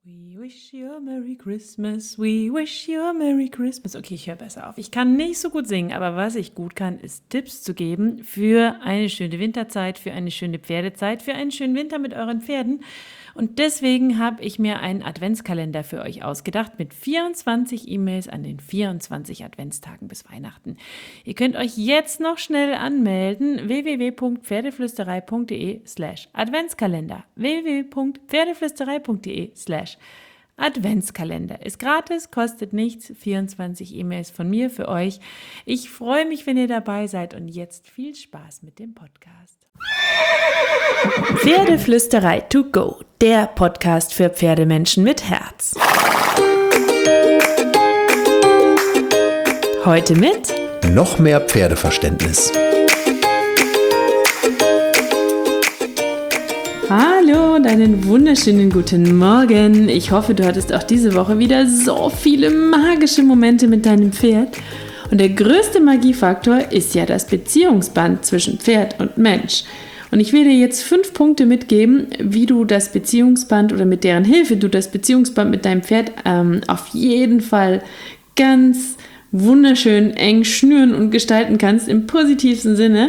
We wish you a Merry Christmas, we wish you a Merry Christmas. Okay, ich höre besser auf. Ich kann nicht so gut singen, aber was ich gut kann, ist Tipps zu geben für eine schöne Winterzeit, für eine schöne Pferdezeit, für einen schönen Winter mit euren Pferden. Und deswegen habe ich mir einen Adventskalender für euch ausgedacht mit 24 E-Mails an den 24 Adventstagen bis Weihnachten. Ihr könnt euch jetzt noch schnell anmelden, www.pferdeflüsterei.de/Adventskalender. www.pferdeflüsterei.de/Adventskalender. Ist gratis, kostet nichts, 24 E-Mails von mir für euch. Ich freue mich, wenn ihr dabei seid und jetzt viel Spaß mit dem Podcast. Pferdeflüsterei to go, der Podcast für Pferdemenschen mit Herz. Heute mit noch mehr Pferdeverständnis. Hallo und einen wunderschönen guten Morgen. Ich hoffe, du hattest auch diese Woche wieder so viele magische Momente mit deinem Pferd. Und der größte Magiefaktor ist ja das Beziehungsband zwischen Pferd und Mensch. Und ich will dir jetzt 5 Punkte mitgeben, wie du das Beziehungsband oder mit deren Hilfe du das Beziehungsband mit deinem Pferd auf jeden Fall ganz wunderschön eng schnüren und gestalten kannst, im positivsten Sinne.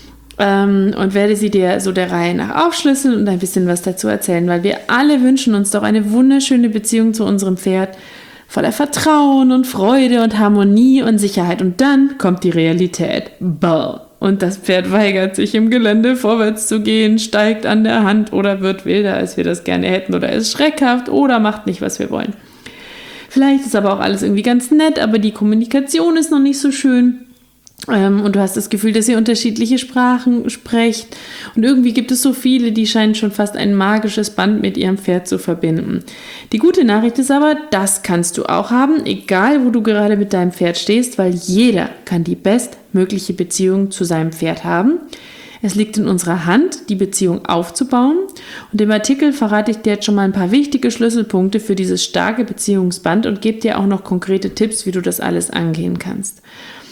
Und werde sie dir so der Reihe nach aufschlüsseln und ein bisschen was dazu erzählen, weil wir alle wünschen uns doch eine wunderschöne Beziehung zu unserem Pferd, voller Vertrauen und Freude und Harmonie und Sicherheit. Und dann kommt die Realität. Ball. Und das Pferd weigert sich im Gelände vorwärts zu gehen, steigt an der Hand oder wird wilder, als wir das gerne hätten, oder ist schreckhaft oder macht nicht, was wir wollen. Vielleicht ist aber auch alles irgendwie ganz nett, aber die Kommunikation ist noch nicht so schön. Und du hast das Gefühl, dass ihr unterschiedliche Sprachen sprecht. Und irgendwie gibt es so viele, die scheinen schon fast ein magisches Band mit ihrem Pferd zu verbinden. Die gute Nachricht ist aber, das kannst du auch haben, egal wo du gerade mit deinem Pferd stehst, weil jeder kann die bestmögliche Beziehung zu seinem Pferd haben. Es liegt in unserer Hand, die Beziehung aufzubauen. Und im Artikel verrate ich dir jetzt schon mal ein paar wichtige Schlüsselpunkte für dieses starke Beziehungsband und gebe dir auch noch konkrete Tipps, wie du das alles angehen kannst.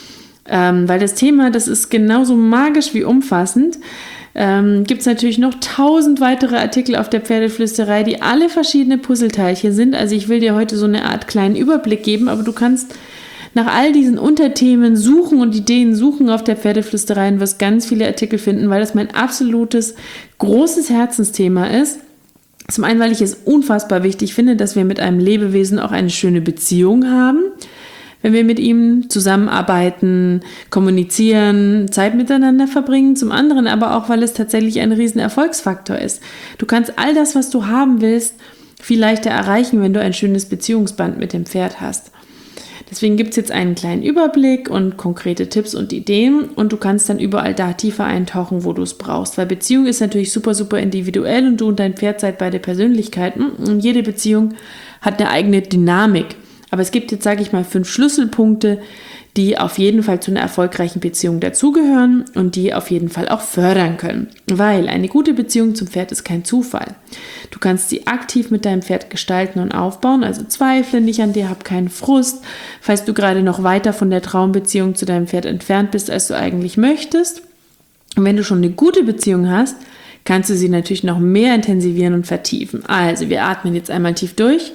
Weil das Thema, das ist genauso magisch wie umfassend, gibt es natürlich noch 1000 weitere Artikel auf der Pferdeflüsterei, die alle verschiedene Puzzleteilchen sind. Also ich will dir heute so eine Art kleinen Überblick geben, aber du kannst nach all diesen Unterthemen suchen und Ideen suchen auf der Pferdeflüsterei und wirst ganz viele Artikel finden, weil das mein absolutes großes Herzensthema ist. Zum einen, weil ich es unfassbar wichtig finde, dass wir mit einem Lebewesen auch eine schöne Beziehung haben, wenn wir mit ihm zusammenarbeiten, kommunizieren, Zeit miteinander verbringen. Zum anderen aber auch, weil es tatsächlich ein riesen Erfolgsfaktor ist. Du kannst all das, was du haben willst, viel leichter erreichen, wenn du ein schönes Beziehungsband mit dem Pferd hast. Deswegen gibt es jetzt einen kleinen Überblick und konkrete Tipps und Ideen und du kannst dann überall da tiefer eintauchen, wo du es brauchst. Weil Beziehung ist natürlich super, super individuell und du und dein Pferd seid beide Persönlichkeiten und jede Beziehung hat eine eigene Dynamik. Aber es gibt jetzt, sage ich mal, 5 Schlüsselpunkte, die auf jeden Fall zu einer erfolgreichen Beziehung dazugehören und die auf jeden Fall auch fördern können. Weil eine gute Beziehung zum Pferd ist kein Zufall. Du kannst sie aktiv mit deinem Pferd gestalten und aufbauen, also zweifle nicht an dir, hab keinen Frust, falls du gerade noch weiter von der Traumbeziehung zu deinem Pferd entfernt bist, als du eigentlich möchtest. Und wenn du schon eine gute Beziehung hast, kannst du sie natürlich noch mehr intensivieren und vertiefen. Also wir atmen jetzt einmal tief durch.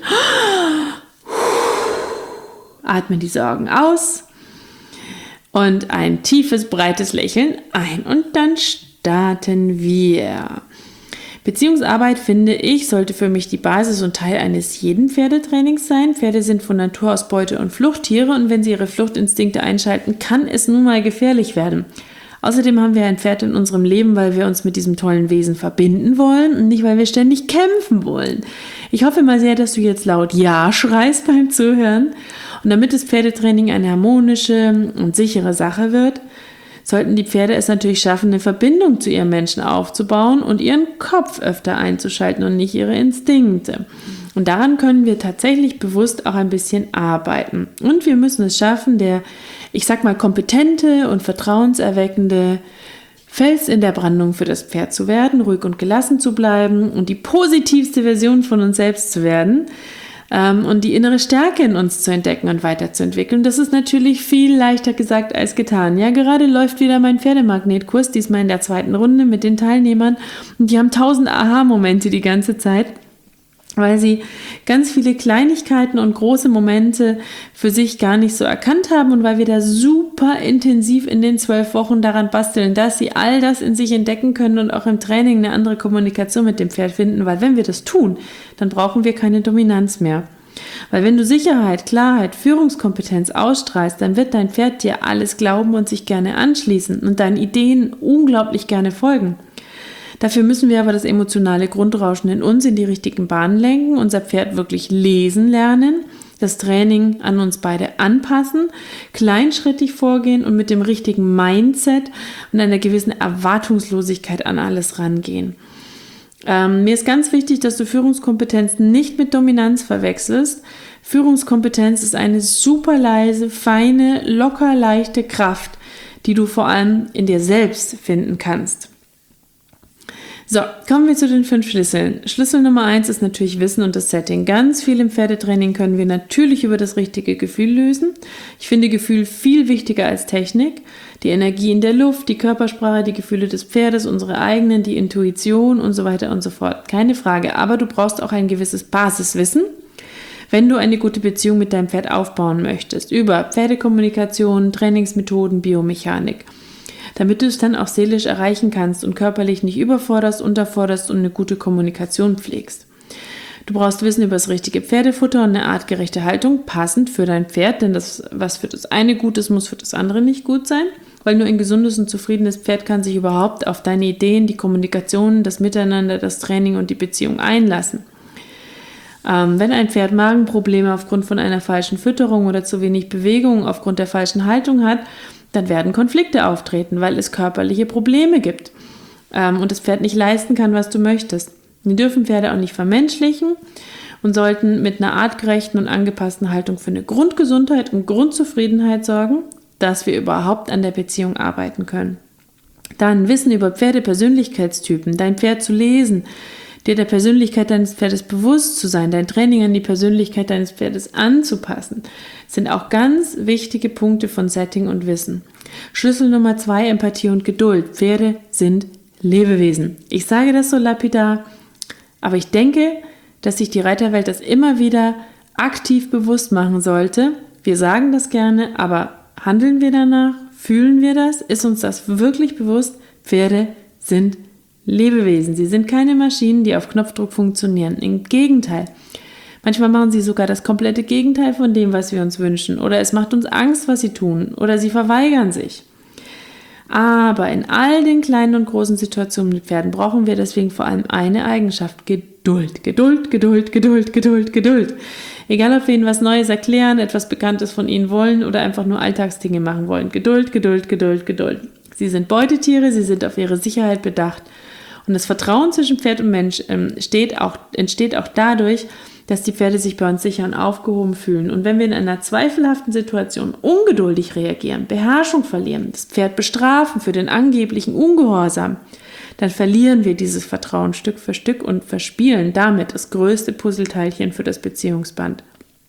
Atmen die Sorgen aus und ein tiefes, breites Lächeln ein und dann starten wir. Beziehungsarbeit, finde ich, sollte für mich die Basis und Teil eines jeden Pferdetrainings sein. Pferde sind von Natur aus Beute- und Fluchttiere und wenn sie ihre Fluchtinstinkte einschalten, kann es nun mal gefährlich werden. Außerdem haben wir ein Pferd in unserem Leben, weil wir uns mit diesem tollen Wesen verbinden wollen und nicht, weil wir ständig kämpfen wollen. Ich hoffe mal sehr, dass du jetzt laut Ja schreist beim Zuhören. Und damit das Pferdetraining eine harmonische und sichere Sache wird, sollten die Pferde es natürlich schaffen, eine Verbindung zu ihrem Menschen aufzubauen und ihren Kopf öfter einzuschalten und nicht ihre Instinkte. Und daran können wir tatsächlich bewusst auch ein bisschen arbeiten. Und wir müssen es schaffen, der, ich sag mal, kompetente und vertrauenserweckende Fels in der Brandung für das Pferd zu werden, ruhig und gelassen zu bleiben und die positivste Version von uns selbst zu werden. Und die innere Stärke in uns zu entdecken und weiterzuentwickeln. Das ist natürlich viel leichter gesagt als getan. Ja, gerade läuft wieder mein Pferdemagnetkurs, diesmal in der 2. Runde mit den Teilnehmern. Und die haben 1000 Aha-Momente die ganze Zeit. weil sie ganz viele Kleinigkeiten und große Momente für sich gar nicht so erkannt haben und weil wir da super intensiv in den 12 Wochen daran basteln, dass sie all das in sich entdecken können und auch im Training eine andere Kommunikation mit dem Pferd finden, weil wenn wir das tun, dann brauchen wir keine Dominanz mehr. Weil wenn du Sicherheit, Klarheit, Führungskompetenz ausstrahlst, dann wird dein Pferd dir alles glauben und sich gerne anschließen und deinen Ideen unglaublich gerne folgen. Dafür müssen wir aber das emotionale Grundrauschen in uns in die richtigen Bahnen lenken, unser Pferd wirklich lesen lernen, das Training an uns beide anpassen, kleinschrittig vorgehen und mit dem richtigen Mindset und einer gewissen Erwartungslosigkeit an alles rangehen. Mir ist ganz wichtig, dass du Führungskompetenz nicht mit Dominanz verwechselst. Führungskompetenz ist eine super leise, feine, locker leichte Kraft, die du vor allem in dir selbst finden kannst. So, kommen wir zu den 5 Schlüsseln. Schlüssel Nummer 1 ist natürlich Wissen und das Setting. Ganz viel im Pferdetraining können wir natürlich über das richtige Gefühl lösen. Ich finde Gefühl viel wichtiger als Technik. Die Energie in der Luft, die Körpersprache, die Gefühle des Pferdes, unsere eigenen, die Intuition und so weiter und so fort. Keine Frage, aber du brauchst auch ein gewisses Basiswissen, wenn du eine gute Beziehung mit deinem Pferd aufbauen möchtest. Über Pferdekommunikation, Trainingsmethoden, Biomechanik. Damit du es dann auch seelisch erreichen kannst und körperlich nicht überforderst, unterforderst und eine gute Kommunikation pflegst. Du brauchst Wissen über das richtige Pferdefutter und eine artgerechte Haltung, passend für dein Pferd, denn das, was für das eine gut ist, muss für das andere nicht gut sein, weil nur ein gesundes und zufriedenes Pferd kann sich überhaupt auf deine Ideen, die Kommunikation, das Miteinander, das Training und die Beziehung einlassen. Wenn ein Pferd Magenprobleme aufgrund von einer falschen Fütterung oder zu wenig Bewegung aufgrund der falschen Haltung hat, dann werden Konflikte auftreten, weil es körperliche Probleme gibt und das Pferd nicht leisten kann, was du möchtest. Wir dürfen Pferde auch nicht vermenschlichen und sollten mit einer artgerechten und angepassten Haltung für eine Grundgesundheit und Grundzufriedenheit sorgen, dass wir überhaupt an der Beziehung arbeiten können. Dann Wissen über Pferdepersönlichkeitstypen, dein Pferd zu lesen, dir der Persönlichkeit deines Pferdes bewusst zu sein, dein Training an die Persönlichkeit deines Pferdes anzupassen, sind auch ganz wichtige Punkte von Setting und Wissen. Schlüssel Nummer 2, Empathie und Geduld. Pferde sind Lebewesen. Ich sage das so lapidar, aber ich denke, dass sich die Reiterwelt das immer wieder aktiv bewusst machen sollte. Wir sagen das gerne, aber handeln wir danach? Fühlen wir das? Ist uns das wirklich bewusst? Pferde sind Lebewesen. Sie sind keine Maschinen, die auf Knopfdruck funktionieren. Im Gegenteil. Manchmal machen sie sogar das komplette Gegenteil von dem, was wir uns wünschen. Oder es macht uns Angst, was sie tun. Oder sie verweigern sich. Aber in all den kleinen und großen Situationen mit Pferden brauchen wir deswegen vor allem eine Eigenschaft: Geduld. Geduld, Geduld, Geduld, Geduld, Geduld. Egal, ob wir ihnen was Neues erklären, etwas Bekanntes von ihnen wollen oder einfach nur Alltagsdinge machen wollen. Geduld, Geduld, Geduld, Geduld. Sie sind Beutetiere, sie sind auf ihre Sicherheit bedacht. Und das Vertrauen zwischen Pferd und Mensch entsteht auch dadurch, dass die Pferde sich bei uns sicher und aufgehoben fühlen. Und wenn wir in einer zweifelhaften Situation ungeduldig reagieren, Beherrschung verlieren, das Pferd bestrafen für den angeblichen Ungehorsam, dann verlieren wir dieses Vertrauen Stück für Stück und verspielen damit das größte Puzzleteilchen für das Beziehungsband.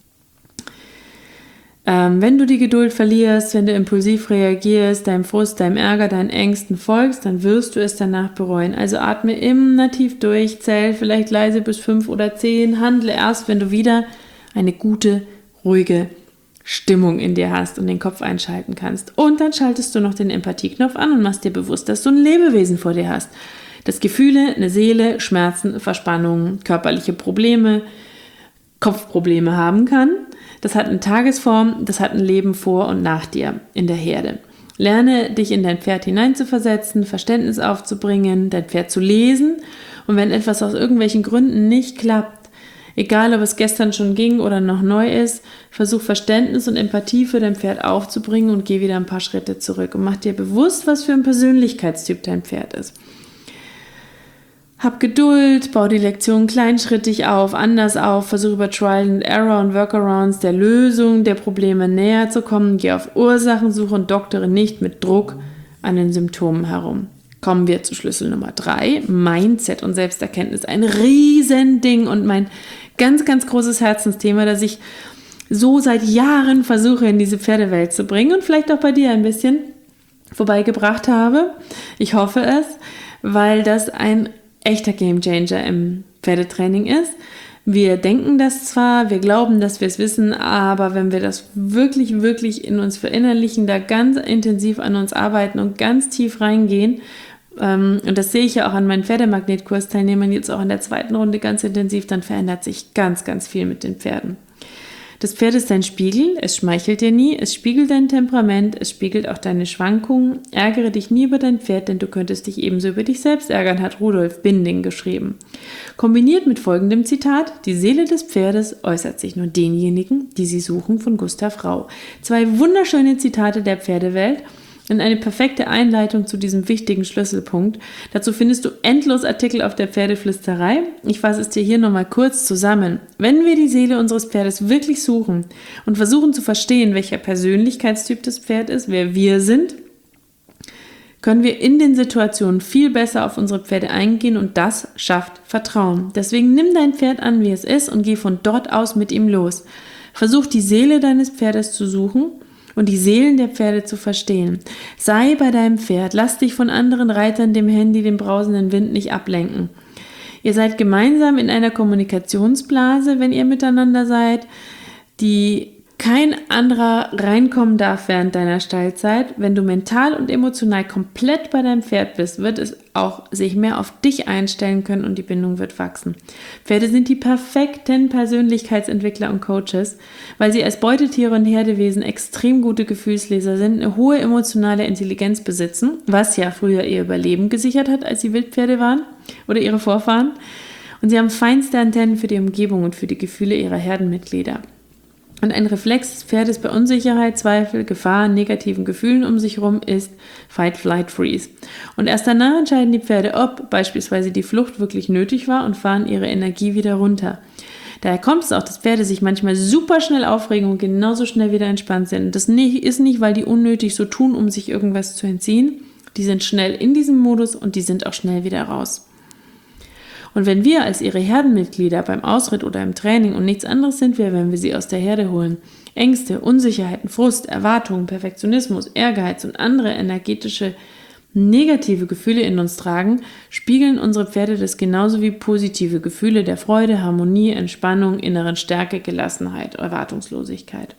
Wenn du die Geduld verlierst, wenn du impulsiv reagierst, deinem Frust, deinem Ärger, deinen Ängsten folgst, dann wirst du es danach bereuen. Also atme immer tief durch, zähl vielleicht leise bis 5 oder 10, handle erst, wenn du wieder eine gute, ruhige Stimmung in dir hast und den Kopf einschalten kannst. Und dann schaltest du noch den Empathieknopf an und machst dir bewusst, dass du ein Lebewesen vor dir hast, das Gefühle, eine Seele, Schmerzen, Verspannungen, körperliche Probleme, Kopfprobleme haben kann. Das hat eine Tagesform, das hat ein Leben vor und nach dir in der Herde. Lerne dich in dein Pferd hineinzuversetzen, Verständnis aufzubringen, dein Pferd zu lesen. Und wenn etwas aus irgendwelchen Gründen nicht klappt, egal ob es gestern schon ging oder noch neu ist, versuch Verständnis und Empathie für dein Pferd aufzubringen und geh wieder ein paar Schritte zurück und mach dir bewusst, was für ein Persönlichkeitstyp dein Pferd ist. Hab Geduld, bau die Lektion kleinschrittig auf, anders auf, versuch über Trial and Error und Workarounds der Lösung der Probleme näher zu kommen, geh auf Ursachensuche und doktere nicht mit Druck an den Symptomen herum. Kommen wir zu Schlüssel Nummer 3, Mindset und Selbsterkenntnis. Ein Riesending und mein ganz, ganz großes Herzensthema, das ich so seit Jahren versuche in diese Pferdewelt zu bringen und vielleicht auch bei dir ein bisschen vorbeigebracht habe. Ich hoffe es, weil das ein echter Gamechanger im Pferdetraining ist. Wir denken das zwar, wir glauben, dass wir es wissen, aber wenn wir das wirklich, wirklich in uns verinnerlichen, da ganz intensiv an uns arbeiten und ganz tief reingehen, und das sehe ich ja auch an meinen Pferdemagnet-Kursteilnehmern jetzt auch in der 2. Runde ganz intensiv, dann verändert sich ganz, ganz viel mit den Pferden. Das Pferd ist dein Spiegel, es schmeichelt dir nie, es spiegelt dein Temperament, es spiegelt auch deine Schwankungen. Ärgere dich nie über dein Pferd, denn du könntest dich ebenso über dich selbst ärgern, hat Rudolf Binding geschrieben. Kombiniert mit folgendem Zitat: Die Seele des Pferdes äußert sich nur denjenigen, die sie suchen, von Gustav Rau. 2 wunderschöne Zitate der Pferdewelt. Und eine perfekte Einleitung zu diesem wichtigen Schlüsselpunkt. Dazu findest du endlos Artikel auf der Pferdeflüsterei. Ich fasse es dir hier nochmal kurz zusammen. Wenn wir die Seele unseres Pferdes wirklich suchen und versuchen zu verstehen, welcher Persönlichkeitstyp das Pferd ist, wer wir sind, können wir in den Situationen viel besser auf unsere Pferde eingehen und das schafft Vertrauen. Deswegen nimm dein Pferd an, wie es ist und geh von dort aus mit ihm los. Versuch die Seele deines Pferdes zu suchen und die Seelen der Pferde zu verstehen. Sei bei deinem Pferd, lass dich von anderen Reitern, dem Handy, dem brausenden Wind nicht ablenken. Ihr seid gemeinsam in einer Kommunikationsblase, wenn ihr miteinander seid, die kein anderer reinkommen darf während deiner Stallzeit. Wenn du mental und emotional komplett bei deinem Pferd bist, wird es auch sich mehr auf dich einstellen können und die Bindung wird wachsen. Pferde sind die perfekten Persönlichkeitsentwickler und Coaches, weil sie als Beutetiere und Herdewesen extrem gute Gefühlsleser sind, eine hohe emotionale Intelligenz besitzen, was ja früher ihr Überleben gesichert hat, als sie Wildpferde waren oder ihre Vorfahren. Und sie haben feinste Antennen für die Umgebung und für die Gefühle ihrer Herdenmitglieder. Und ein Reflex des Pferdes bei Unsicherheit, Zweifel, Gefahr, negativen Gefühlen um sich herum ist Fight, Flight, Freeze. Und erst danach entscheiden die Pferde, ob beispielsweise die Flucht wirklich nötig war und fahren ihre Energie wieder runter. Daher kommt es auch, dass Pferde sich manchmal super schnell aufregen und genauso schnell wieder entspannt sind. Und das ist nicht, weil die unnötig so tun, um sich irgendwas zu entziehen. Die sind schnell in diesem Modus und die sind auch schnell wieder raus. Und wenn wir als ihre Herdenmitglieder beim Ausritt oder im Training und nichts anderes sind wir, wenn wir sie aus der Herde holen, Ängste, Unsicherheiten, Frust, Erwartungen, Perfektionismus, Ehrgeiz und andere energetische negative Gefühle in uns tragen, spiegeln unsere Pferde das genauso wie positive Gefühle der Freude, Harmonie, Entspannung, inneren Stärke, Gelassenheit, Erwartungslosigkeit.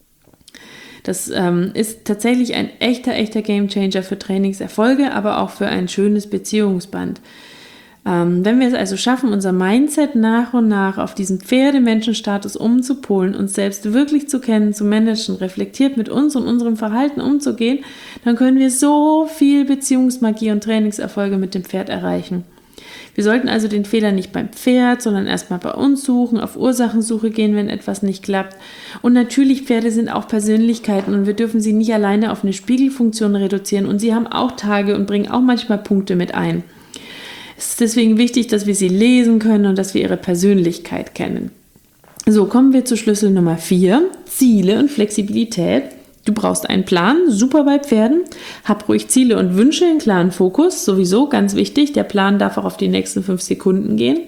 Das ist tatsächlich ein echter Gamechanger für Trainingserfolge, aber auch für ein schönes Beziehungsband. Wenn wir es also schaffen, unser Mindset nach und nach auf diesen Pferdemenschenstatus umzupolen, uns selbst wirklich zu kennen, zu managen, reflektiert mit uns und unserem Verhalten umzugehen, dann können wir so viel Beziehungsmagie und Trainingserfolge mit dem Pferd erreichen. Wir sollten also den Fehler nicht beim Pferd, sondern erstmal bei uns suchen, auf Ursachensuche gehen, wenn etwas nicht klappt. Und natürlich, Pferde sind auch Persönlichkeiten und wir dürfen sie nicht alleine auf eine Spiegelfunktion reduzieren und sie haben auch Tage und bringen auch manchmal Punkte mit ein. Es ist deswegen wichtig, dass wir sie lesen können und dass wir ihre Persönlichkeit kennen. So, kommen wir zu Schlüssel Nummer 4, Ziele und Flexibilität. Du brauchst einen Plan, super bei Pferden. Hab ruhig Ziele und Wünsche, einen klaren Fokus, sowieso ganz wichtig. Der Plan darf auch auf die nächsten 5 Sekunden gehen.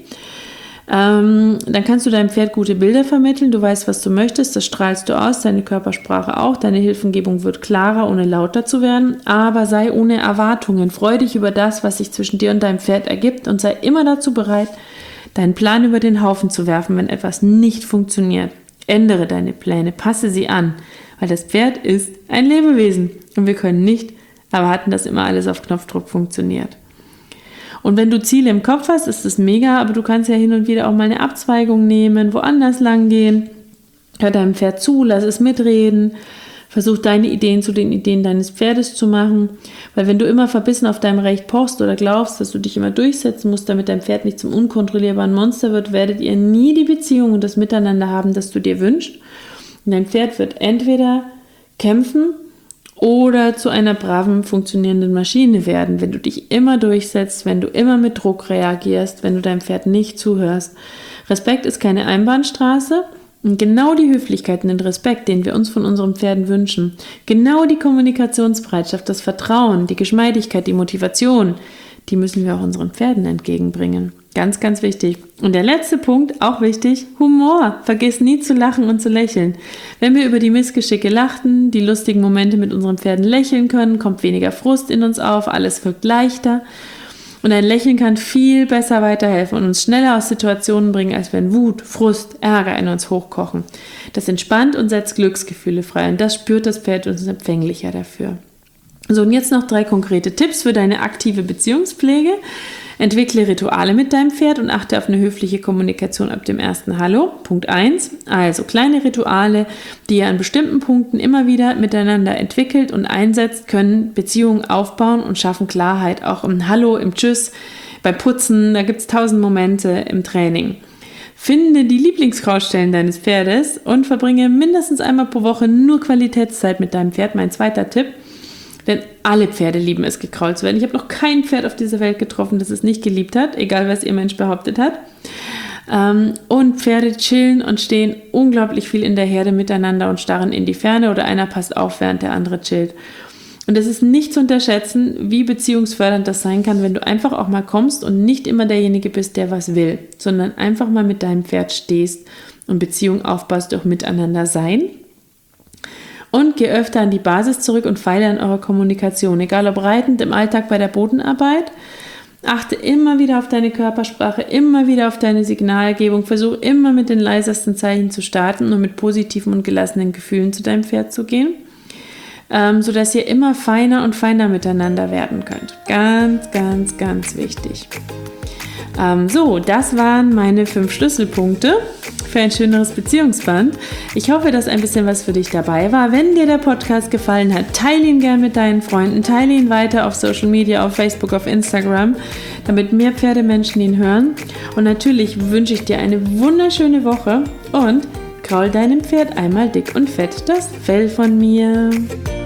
Dann kannst du deinem Pferd gute Bilder vermitteln. Du weißt, was du möchtest, das strahlst du aus, deine Körpersprache auch. Deine Hilfengebung wird klarer, ohne lauter zu werden. Aber sei ohne Erwartungen. Freu dich über das, was sich zwischen dir und deinem Pferd ergibt und sei immer dazu bereit, deinen Plan über den Haufen zu werfen, wenn etwas nicht funktioniert. Ändere deine Pläne, passe sie an, weil das Pferd ist ein Lebewesen und wir können nicht erwarten, dass immer alles auf Knopfdruck funktioniert. Und wenn du Ziele im Kopf hast, ist das mega, aber du kannst ja hin und wieder auch mal eine Abzweigung nehmen, woanders lang gehen. Hör deinem Pferd zu, lass es mitreden. Versuch deine Ideen zu den Ideen deines Pferdes zu machen. Weil wenn du immer verbissen auf deinem Recht pochst oder glaubst, dass du dich immer durchsetzen musst, damit dein Pferd nicht zum unkontrollierbaren Monster wird, werdet ihr nie die Beziehung und das Miteinander haben, das du dir wünschst. Und dein Pferd wird entweder kämpfen oder zu einer braven, funktionierenden Maschine werden, wenn du dich immer durchsetzt, wenn du immer mit Druck reagierst, wenn du deinem Pferd nicht zuhörst. Respekt ist keine Einbahnstraße und genau die Höflichkeit und den Respekt, den wir uns von unseren Pferden wünschen, genau die Kommunikationsbereitschaft, das Vertrauen, die Geschmeidigkeit, die Motivation, die müssen wir auch unseren Pferden entgegenbringen. Ganz, ganz wichtig. Und der letzte Punkt, auch wichtig, Humor. Vergiss nie zu lachen und zu lächeln. Wenn wir über die Missgeschicke lachen, die lustigen Momente mit unseren Pferden lächeln können, kommt weniger Frust in uns auf, alles wirkt leichter. Und ein Lächeln kann viel besser weiterhelfen und uns schneller aus Situationen bringen, als wenn Wut, Frust, Ärger in uns hochkochen. Das entspannt und setzt Glücksgefühle frei und das spürt das Pferd und ist empfänglicher dafür. So, und jetzt noch 3 konkrete Tipps für deine aktive Beziehungspflege. Entwickle Rituale mit deinem Pferd und achte auf eine höfliche Kommunikation ab dem ersten Hallo. Punkt 1. Also kleine Rituale, die ihr an bestimmten Punkten immer wieder miteinander entwickelt und einsetzt, können Beziehungen aufbauen und schaffen Klarheit. Auch im Hallo, im Tschüss, beim Putzen, da gibt es 1000 Momente im Training. Finde die Lieblingskrautstellen deines Pferdes und verbringe mindestens einmal pro Woche nur Qualitätszeit mit deinem Pferd. Mein zweiter Tipp. Denn alle Pferde lieben es, gekrault zu werden. Ich habe noch kein Pferd auf dieser Welt getroffen, das es nicht geliebt hat, egal was ihr Mensch behauptet hat. Und Pferde chillen und stehen unglaublich viel in der Herde miteinander und starren in die Ferne oder einer passt auf, während der andere chillt. Und es ist nicht zu unterschätzen, wie beziehungsfördernd das sein kann, wenn du einfach auch mal kommst und nicht immer derjenige bist, der was will, sondern einfach mal mit deinem Pferd stehst und Beziehung aufbaust durch Miteinander sein. Und geh öfter an die Basis zurück und feile an eurer Kommunikation, egal ob reitend, im Alltag, bei der Bodenarbeit. Achte immer wieder auf deine Körpersprache, immer wieder auf deine Signalgebung. Versuch immer mit den leisesten Zeichen zu starten und mit positiven und gelassenen Gefühlen zu deinem Pferd zu gehen, sodass ihr immer feiner und feiner miteinander werden könnt. Ganz, ganz, ganz wichtig. So, das waren meine 5 Schlüsselpunkte für ein schöneres Beziehungsband. Ich hoffe, dass ein bisschen was für dich dabei war. Wenn dir der Podcast gefallen hat, teile ihn gern mit deinen Freunden, teile ihn weiter auf Social Media, auf Facebook, auf Instagram, damit mehr Pferdemenschen ihn hören. Und natürlich wünsche ich dir eine wunderschöne Woche und kraul deinem Pferd einmal dick und fett das Fell von mir.